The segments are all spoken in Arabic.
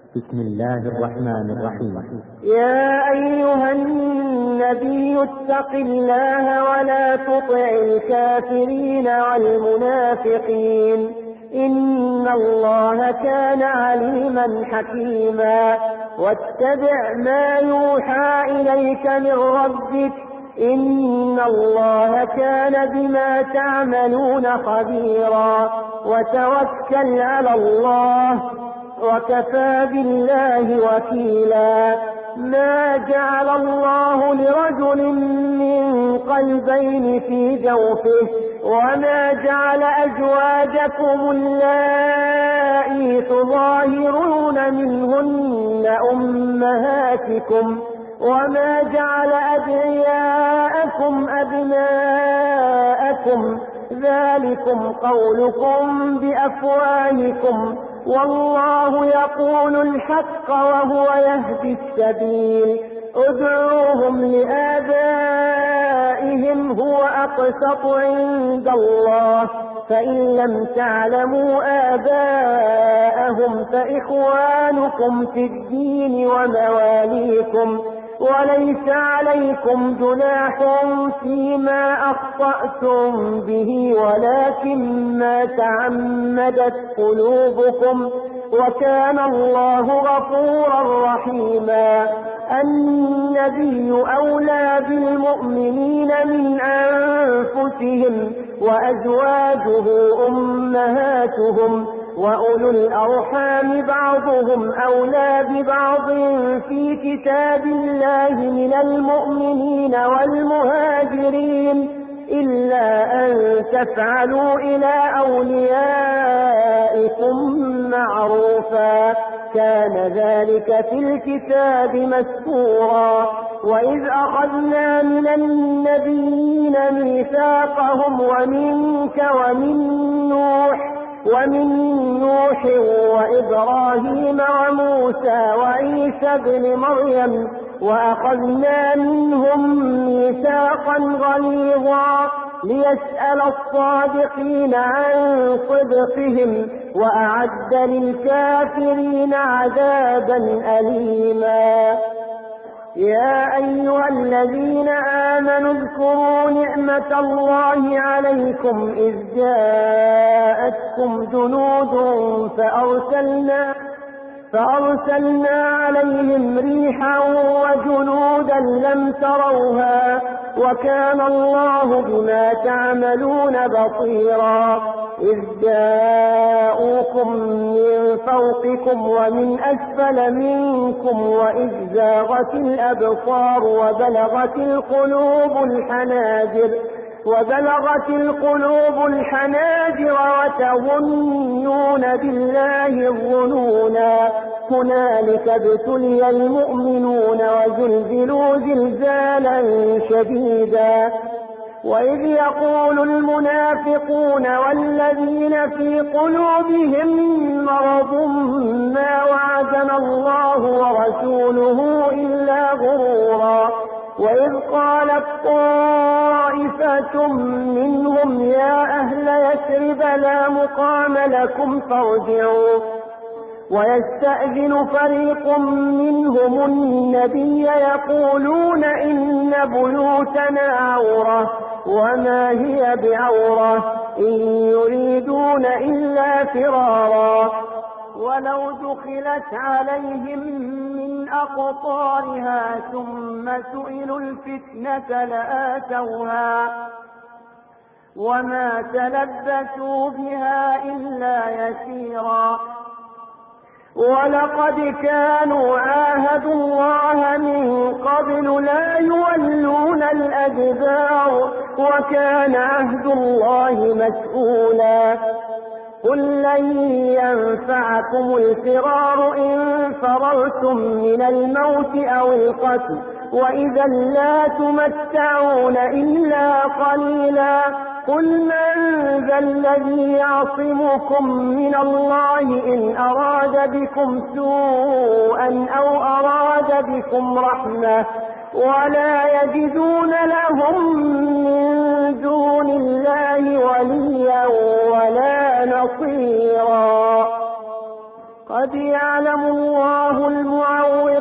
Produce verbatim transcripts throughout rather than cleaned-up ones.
بسم الله الرحمن الرحيم. يا أيها النبي اتق الله ولا تطع الكافرين والمنافقين إن الله كان عليما حكيما. واتبع ما يوحى إليك من ربك إن الله كان بما تعملون خبيرا. وتوكل على الله وكفى بالله وكيلا. ما جعل الله لرجل من قلبين في جوفه وما جعل أزواجكم اللائي تظاهرون منهن أمهاتكم وما جعل أدعياءكم أبناءكم ذلكم قولكم بأفواهكم والله يقول الحق وهو يهدي السبيل. ادعوهم لآبائهم هو أقسط عند الله فإن لم تعلموا آباءهم فإخوانكم في الدين ومواليكم وليس عليكم جناح فيما أخطأتم به ولكن ما تعمدت قلوبكم وكان الله غفورا رحيما. النبي أولى بالمؤمنين من أنفسهم وأزواجه أمهاتهم وأولو الأرحام بعضهم أولى ببعض في كتاب الله من المؤمنين والمهاجرين إلا أن تفعلوا إلى أوليائكم معروفا كان ذلك في الكتاب مسطورا. وإذ أخذنا من النبيين ميثاقهم ومنك ومن نوح ومن نوح وإبراهيم وموسى وعيسى ابن مريم وأخذنا منهم ميثاقا غليظا ليسأل الصادقين عن صدقهم وأعد للكافرين عذابا أليما. يا أيها الذين آمنوا اذكروا نعمة الله عليكم إذ جاءتكم جنود فأرسلنا فأرسلنا عليهم ريحا وجنودا لم تروها وكان الله بما تعملون بصيرا. إذ جاءوكم من فوقكم ومن أسفل منكم وإذ زاغت الأبصار وبلغت القلوب الحناجر وبلغت القلوب الحناجر وتظنون بالله الظنونا. هنالك ابتلي المؤمنون وزلزلوا زلزالا شديدا. وإذ يقول المنافقون والذين في قلوبهم مرض ما وعدنا الله ورسوله إلا غرورا. وإذ قالت طائفة منهم يا أهل يثرب لا مقام لكم فارجعوا ويستأذن فريق منهم النبي يقولون إن بيوتنا عورة وما هي بعورة إن يريدون إلا فرارا. ولو دخلت عليهم من أقطارها ثم سئلوا الفتنة لآتوها وما تلبثوا بها إلا يسيرا. ولقد كانوا عاهدوا الله من قبل لا يولون الأدبار وكان عهد الله مسؤولا. قل لن ينفعكم الفرار إن فررتم من الموت أو القتل وإذا لا تمتعون إلا قليلا. قل من ذا الذي يعصمكم من الله إن أراد بكم سوءا أو أراد بكم رحمة ولا يجدون لهم من دون الله وليا ولا نصيرا. قد يعلم الله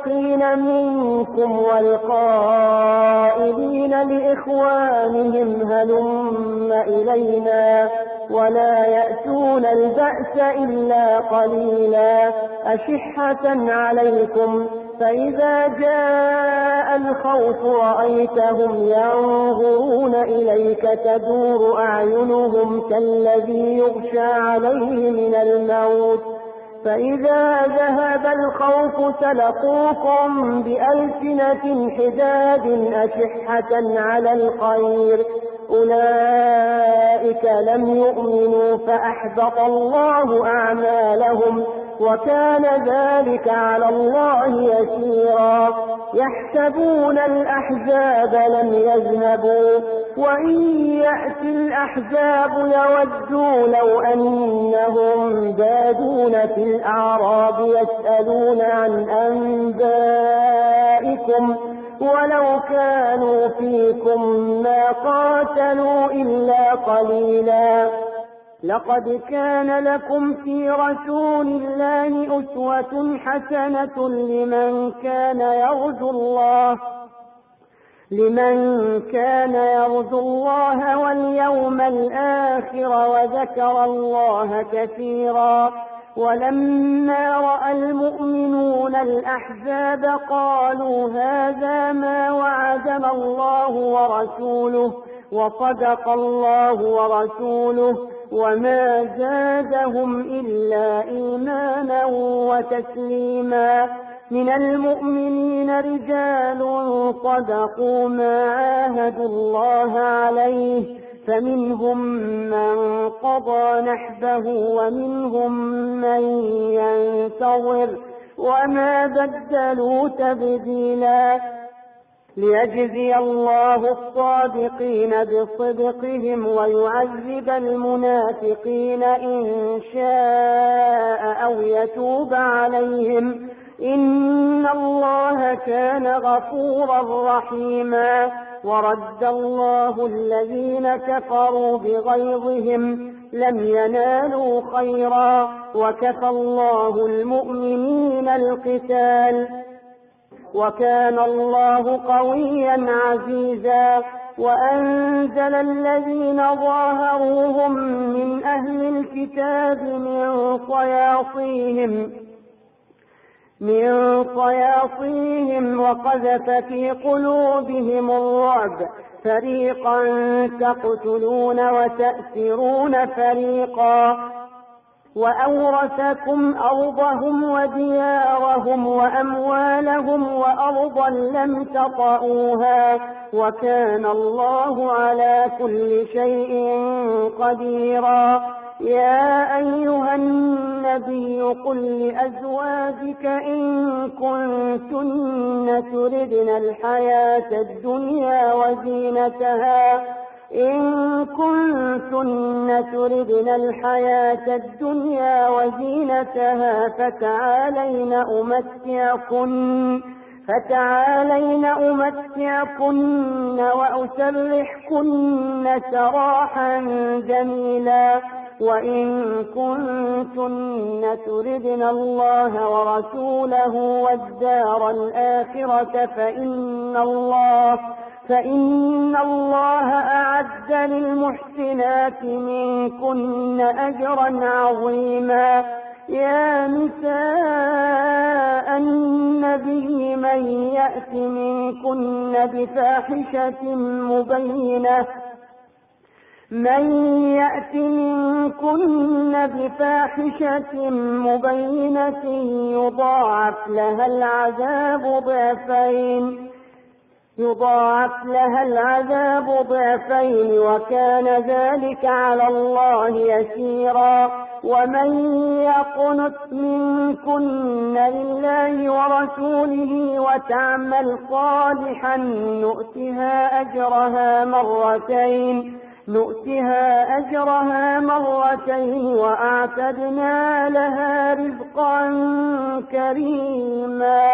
المستضعفين منكم والقائلين لإخوانهم هلم إلينا ولا يأتون البأس إلا قليلا أشحة عليكم فإذا جاء الخوف رأيتهم ينظرون إليك تدور أعينهم كالذي يغشى عليه من الموت فإذا ذهب الخوف سلقوكم بألسنة حداد أشحة على الخير أولئك لم يؤمنوا فأحبط الله أعمالهم وكان ذلك على الله يسيرا يحسبون الأحزاب لم يذهبوا وإن يأتي الأحزاب يودوا لو أنهم بادون في الأعراب يسألون عن أنبائكم ولو كانوا فيكم ما قاتلوا إلا قليلا لقد كان لكم في رسول الله أسوة حسنة لمن كان يرجو الله لمن كان يرجو الله واليوم الآخر وذكر الله كثيرا ولما رأى المؤمنون الأحزاب قالوا هذا ما وعدنا الله ورسوله وصدق الله ورسوله وما زادهم إلا إيمانا وتسليما من المؤمنين رجال صدقوا ما عاهدوا الله عليه فمنهم من قضى نحبه ومنهم من ينتظر وما بدلوا تبديلا ليجزي الله الصادقين بصدقهم ويعذب المنافقين إن شاء أو يتوب عليهم إن الله كان غفورا رحيما ورد الله الذين كفروا بغيظهم لم ينالوا خيرا وكفى الله المؤمنين القتال وكان الله قويا عزيزا وأنزل الذين ظاهروهم من أهل الكتاب من صياصيهم من صياصيهم وقذف في قلوبهم الرعب فريقا تقتلون وتأسرون فريقا وأورثكم أرضهم وديارهم وأموالهم وأرضا لم تطئوها وكان الله على كل شيء قديرا يا أيها النبي قل لأزواجك إن كنتن تردن الحياة الدنيا وزينتها إن كنتن تردن الحياة الدنيا وزينتها فتعالين أمتعكن فتعالين أمتعكن وأسرحكن سراحا جميلا وإن كنتن تردن الله ورسوله والدار الآخرة فإن الله فإن الله أعد للمحسنات منكن أجرا عظيما يا نساء النبي من يأت منكن بفاحشة مبينة من يأت منكن بفاحشة مبينة يضاعف لها العذاب ضعفين يضاعف لها العذاب ضعفين وكان ذلك على الله يسيرا ومن يقنت منكن لله ورسوله وتعمل صالحا نؤتها أجرها مرتين نؤتها أجرها مرتين وأعتدنا لها رزقا كريما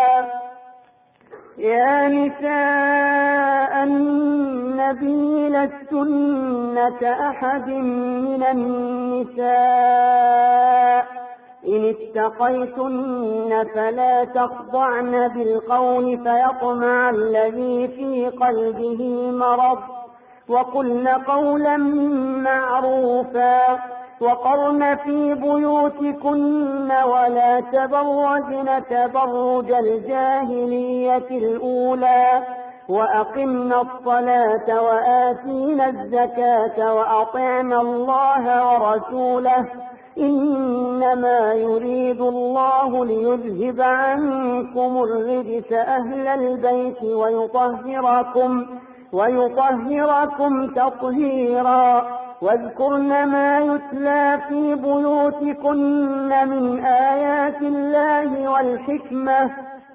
يا نساء النبي لستن كأحد من النساء إن اتقيتن فلا تخضعن بالقول فيطمع الذي في قلبه مرض وقلن قولا معروفا وقرن في بيوتكن ولا تبرجن تبرج الجاهلية الأولى وأقمنا الصلاة وآتينا الزكاة وأطعنا الله ورسوله إنما يريد الله ليذهب عنكم الرجس أهل البيت ويطهركم ويطهركم تطهيرا واذكرن ما يتلى في بيوتكن من آيات الله والحكمة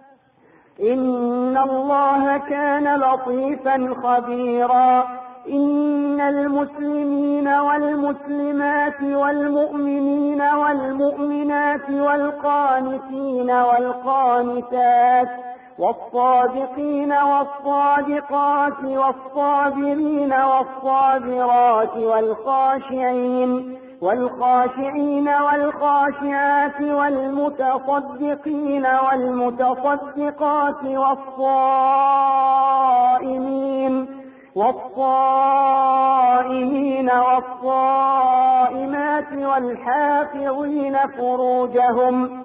إن الله كان لطيفا خبيرا إن المسلمين والمسلمات والمؤمنين والمؤمنات والقانتين والقانتات والصادقين والصادقات والصابرين والصابرات والخاشعين والخاشعين والخاشعات والمتصدقين والمتصدقات والصائمين والصائمين والصائمات والحافظين فروجهم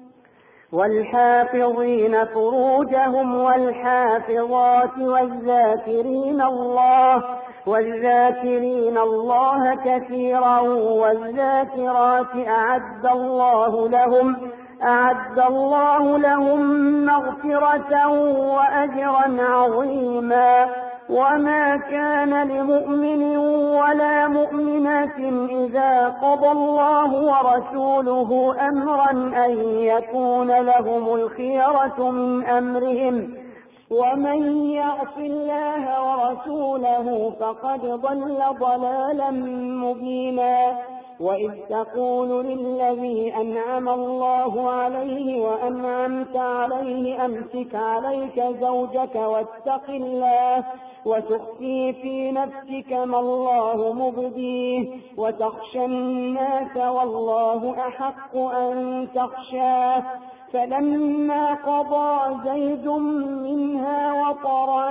والحافظين فروجهم والحافظات والذاكرين الله والذاكرين الله كثيرا والذاكرات أعد الله لهم أعد الله لهم مغفرة وأجرا عظيما وما كان لمؤمن ولا مؤمنة إذا قضى الله ورسوله أمرا أن يكون لهم الخيرة من أمرهم ومن يعص الله ورسوله فقد ضل ضلالا مبينا وإذ تقول للذي أنعم الله عليه وأنعمت عليه أمسك عليك زوجك واتق الله وتخفي في نفسك ما الله مبديه وتخشى الناس والله أحق أن تخشاه فلما قضى زيد منها وطرا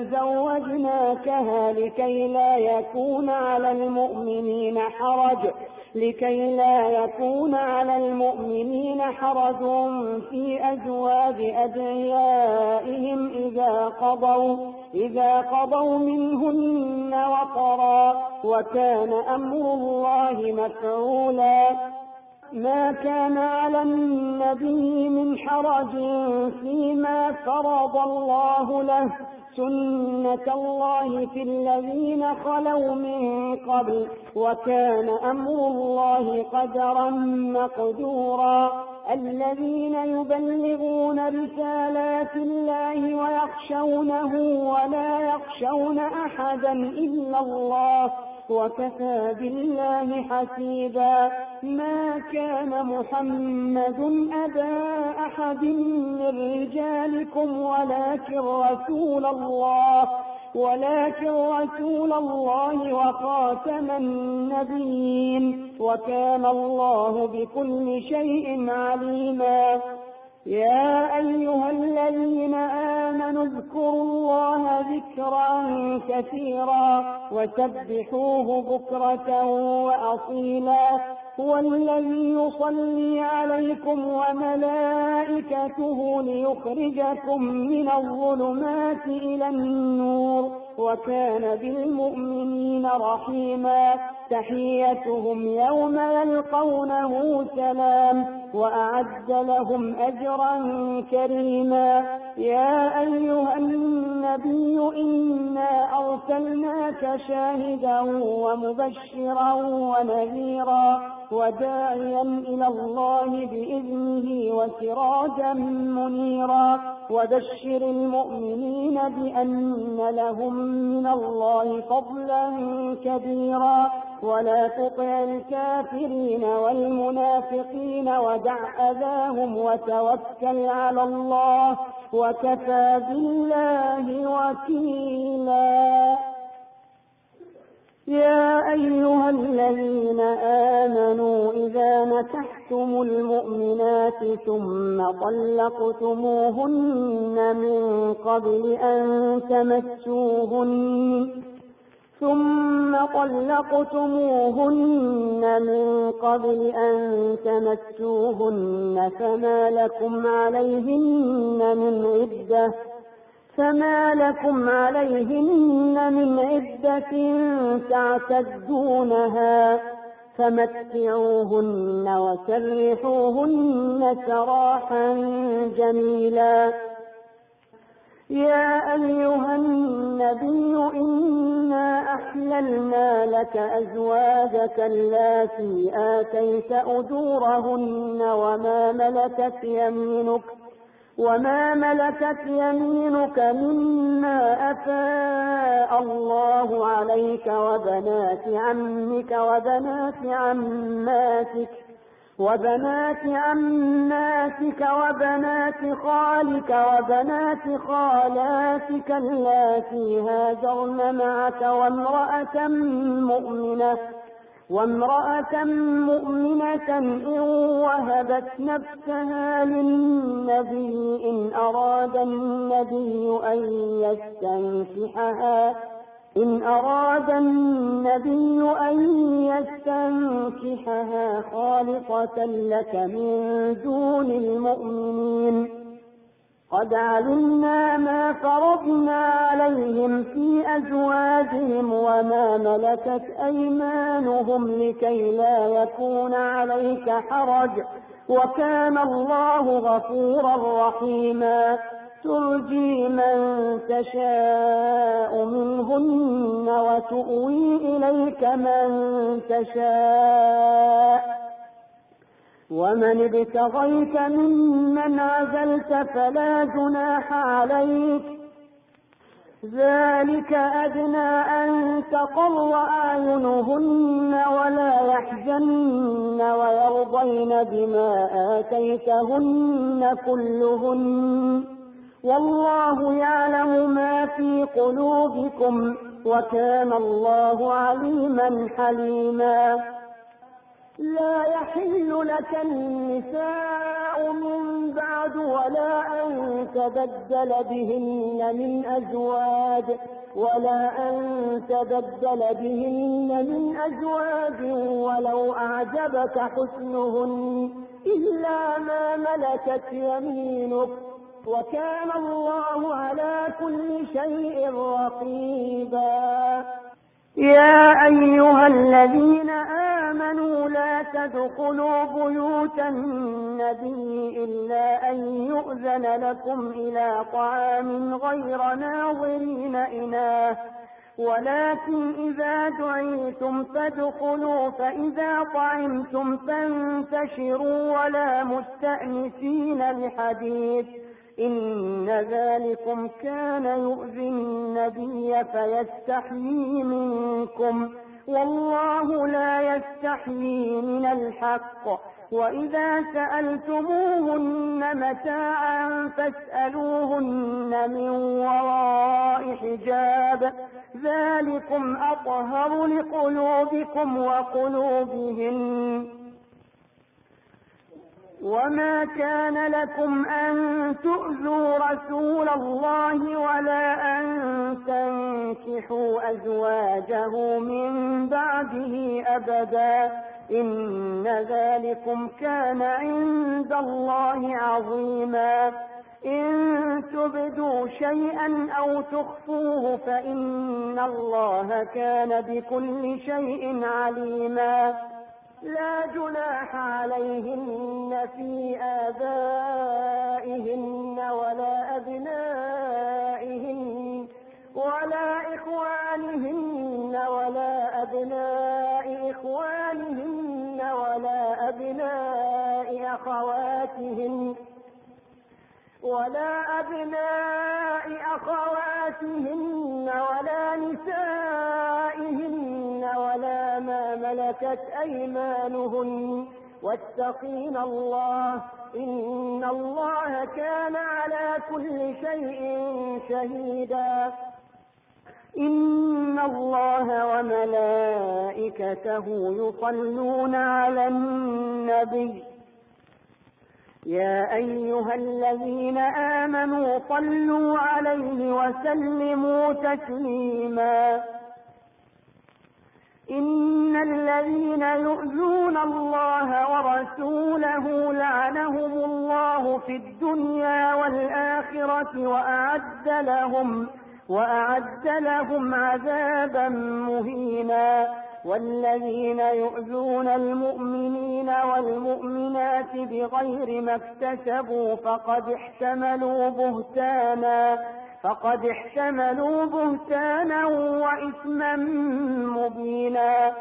زوجناكها لكي لا يكون على المؤمنين حرج لكي لا يكون على المؤمنين حرج في أزواج أدعيائهم إذا قضوا إذا قضوا منهن وطرا وكان أمر الله مفعولا ما كان على النبي من حرج فيما فرض الله له سنة الله في الذين خلوا من قبل وكان أمر الله قدرا مقدورا الذين يبلغون رسالات الله ويخشونه ولا يخشون أحدا إلا الله وكفى بالله حسيبا ما كان محمد أبا أحد من رجالكم ولكن رسول الله ولكن رسول الله وخاتم النبيين وكان الله بكل شيء عليما يا أيها الذين آمنوا اذكروا الله ذكرا كثيرا وسبحوه بكرة وأصيلا هو الذي يصلي عليكم وملائكته ليخرجكم من الظلمات إلى النور وكان بالمؤمنين رحيما تحيتهم يوم يلقونه سلام وأعد لهم أجرا كريما يا أيها النبي إنا أرسلناك شاهدا ومبشرا ونذيرا وداعيا إلى الله بإذنه وسراجا منيرا وبشر المؤمنين بأن لهم من الله فضلا كبيرا ولا تطع الكافرين والمنافقين ودع أذاهم وتوكل على الله وكفى بالله وكيلا يا أيها الذين آمنوا إذا نكحتم المؤمنات ثم طلقتموهن من قبل أن تمسوهن ثم طلقتموهن من قبل أن تمسوهن فما لكم عليهن من عدة فما لكم عليهن من عدة تعتدونها فمتعوهن وسرحوهن سراحا جميلا. يا أيها النبي إنا أحللنا لك أزواجك اللاتي آتيت أجورهن وما ملكت يمينك وما ملكت يمينك مما أفاء الله عليك وبنات عمك وبنات عماتك وبنات عماتك وبنات خالك وبنات خالاتك اللاتي هاجرن معك وامرأة مؤمنة وامرأة مؤمنة إن وهبت نفسها للنبي إن أراد النبي أن يستنكحها إن أراد النبي أن يستنكحها خالصة لك من دون المؤمنين. قد علمنا ما فرضنا عليهم في أزواجهم وما ملكت أيمانهم لكي لا يكون عليك حرج وكان الله غفورا رحيما. ترجي من تشاء منهن وتؤوي إليك من تشاء ومن ابتغيت ممن عزلت فلا جناح عليك ذلك أدنى أن تقر أعينهن ولا يحزن ويرضين بما آتيتهن كلهن والله يعلم ما في قلوبكم وكان الله عليما حليما. لا يحل لك النساء من بعد ولا أن تبدل بهن من أزواج ولا أن تبدل بهن من أزواج ولو أعجبك حسنهن إلا ما ملكت يمينك وكان الله على كل شيء رقيبا. يا أيها الذين آمنوا لا تدخلوا بيوت النبي إلا أن يؤذن لكم إلى طعام غير ناظرين إناه ولكن إذا دعيتم فادخلوا فإذا طعمتم فانتشروا ولا مستأنسين لحديث إن ذلكم كان يؤذي النبي فيستحيي منكم والله لا يستحيي من الحق. وإذا سألتموهن متاعا فاسألوهن من وراء حجاب ذلكم أطهر لقلوبكم وقلوبهن. وما كان لكم أن تؤذوا رسول الله ولا أن تنكحوا أزواجه من بعده أبدا إن ذلكم كان عند الله عظيما. إن تبدوا شيئا أو تخفوه فإن الله كان بكل شيء عليما. لا جناح عليهن في آبائهن ولا أبنائهن ولا إخوانهن ولا أبناء إخوانهن ولا أبناء أخواتهن ولا أبناء أخواتهن ولا نسائهن ولا ما ملكت أيمانهن واتقين الله إن الله كان على كل شيء شهيدا. إن الله وملائكته يصلون على النبي يا أيها الذين آمنوا صلوا عليه وسلموا تسليما إن الذين يؤذون الله ورسوله لعنهم الله في الدنيا والآخرة وأعد لهم وأعد لهم عذابا مهينا والذين يؤذون المؤمنين والمؤمنات بغير ما اكتسبوا فقد احتملوا بهتانا فقد احتملوا بهتانا وإثما مبينا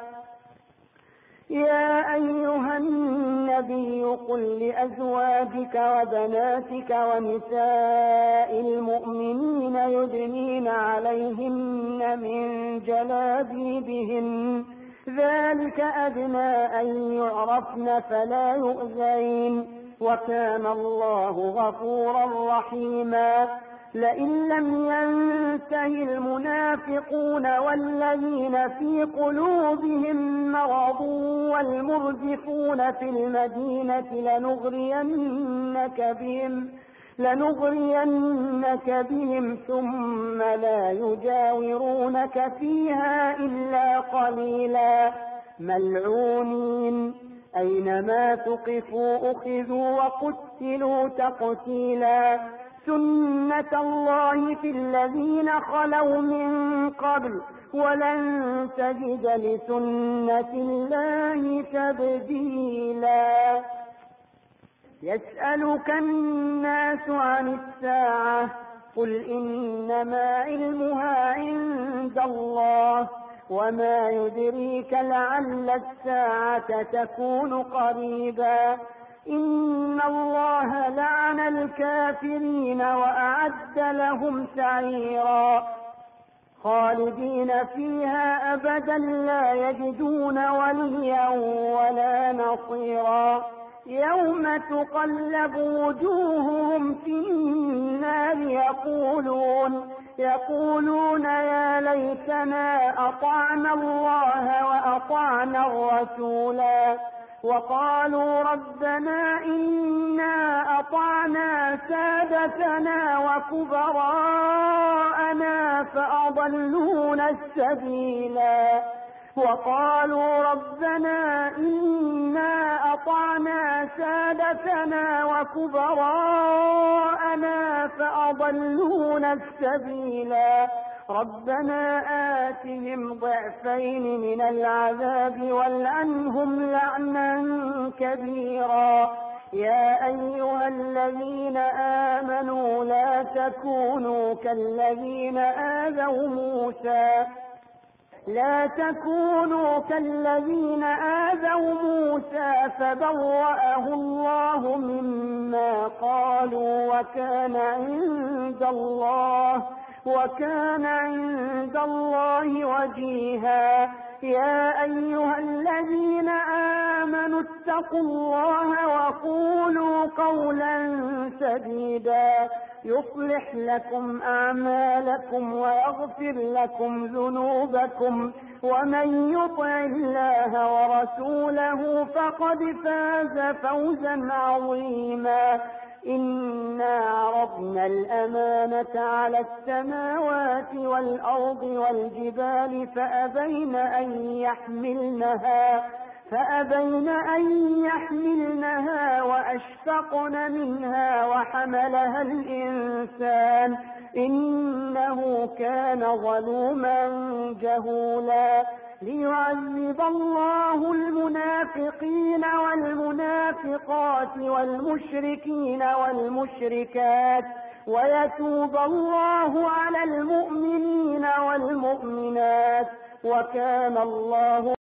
يا أيها النبي قل لأزواجك وبناتك ونساء المؤمنين يدنين عليهن من جلابيبهن ذلك أدنى أن يعرفن فلا يؤذين وكان الله غفورا رحيما لئن لم ينته المنافقون والذين في قلوبهم مرض والمرجفون في المدينة لنغرينك بهم لنغرينك بهم ثم لا يجاورونك فيها إلا قليلا ملعونين أينما ثقفوا أخذوا وقتلوا تقتيلا سنة الله في الذين خلوا من قبل ولن تجد لسنة الله تبديلا يسألك الناس عن الساعة قل إنما علمها عند الله وما يدريك لعل الساعة تكون قريبا إن الله لعن الكافرين وأعد لهم سعيرا خالدين فيها أبدا لا يجدون وليا ولا نصيرا يوم تقلب وجوههم في النار يقولون يقولون يا ليتنا أطعنا الله وأطعنا الرسولا وقالوا ربنا إنا أطعنا سادتنا وكبراءنا فأضلونا السبيلا وقالوا ربنا إنا أطعنا سادتنا وكبراءنا فأضلونا السبيلا ربنا آتهم ضعفين من العذاب والعنهم لعنا كبيرا يا أيها الذين آمنوا لا تكونوا كالذين آذوا موسى لا تكونوا كالذين آذوا موسى فبرأه الله مما قالوا وكان عند الله وكان عند الله وجيها يا أيها الذين آمنوا اتقوا الله وقولوا قولا سديدا يصلح لكم أعمالكم ويغفر لكم ذنوبكم ومن يطع الله ورسوله فقد فاز فوزا عظيما إنا عرضنا الأمانة على السماوات والأرض والجبال فأبين أن يحملنها فأبين أن يحملنها وأشفقن منها وحملها الإنسان إنه كان ظلوما جهولا ليعذب الله المنافقين والمنافقات والمشركين والمشركات ويتوب الله على المؤمنين والمؤمنات وكان الله